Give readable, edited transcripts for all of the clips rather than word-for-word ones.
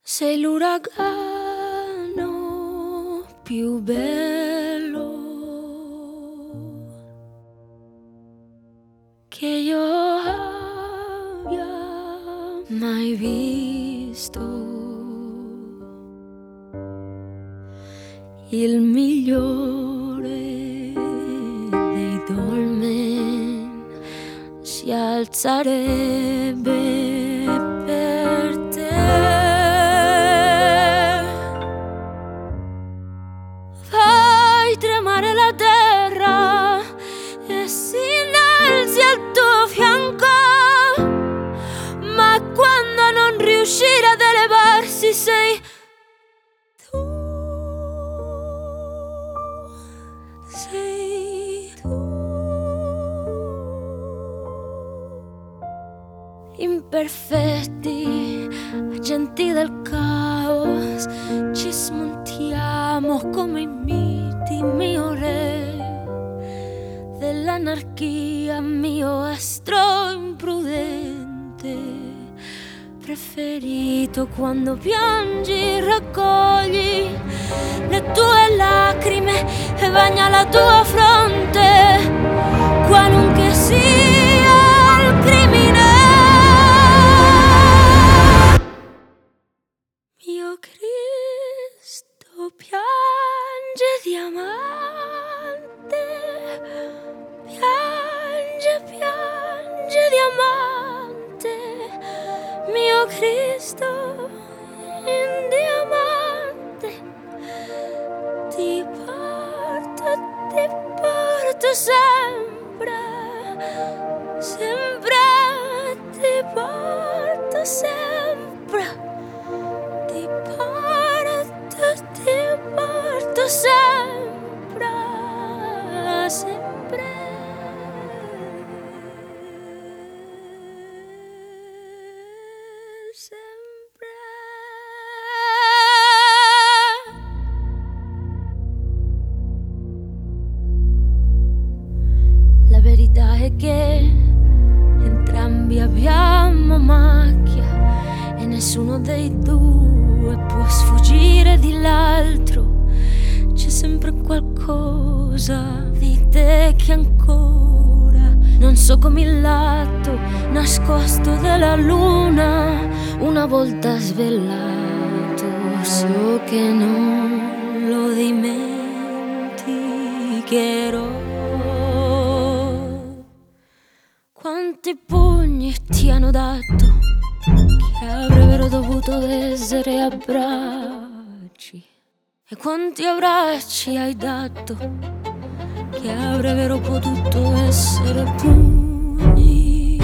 Sei l'uragano più bello che io abbia mai visto, il migliore dei dolmen si alzerebbe per te. Fai tremare la terra e si innalzi al tuo fianco, ma quando non riuscire ad elevarsi sei tu, sei tu. Imperfetti, agenti del caos, ci smontiamo come i miti, mio re dell'anarchia, mio astro imprudente preferito. Quando piangi raccogli le tue lacrime e bagna la tua fronte, qualunque sia il crimine. Mio Cristo piange diamante, piange, piange diamante. Mio Cristo in diamante, ti porto sempre, sempre, ti porto sempre. Ti porto sempre, sempre. Sempre. La verità è che entrambi abbiamo macchia e nessuno dei due può sfuggire di l'altro. C'è sempre qualcosa di te che ancora non so, come il lato nascosto della luna. Una volta svelato so che non lo dimenticherò. Quanti pugni ti hanno dato che avrebbero dovuto essere abbracci, e quanti abbracci hai dato che avrebbero potuto essere pugni.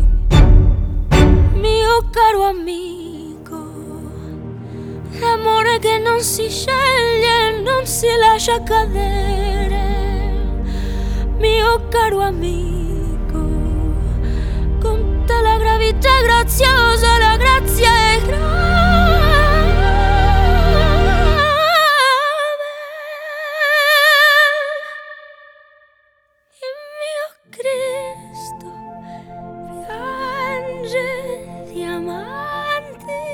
Mio caro amico, l'amore che non si sceglie non si lascia cadere. Mio caro amico, con te la gravità è graziosa, la grazia è grave. Il mio Cristo piange diamante,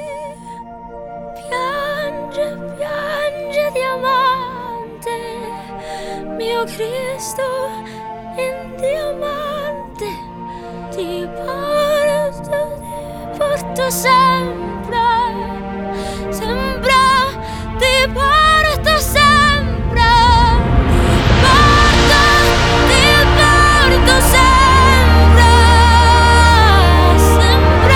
piange, piange diamante. Mio Cristo in diamante, ti porto sempre, sempre, ti porto sempre, ti porto sempre, sempre.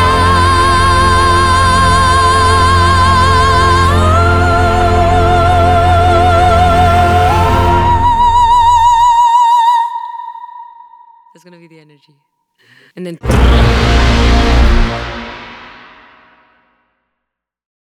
That's gonna be the energy. And then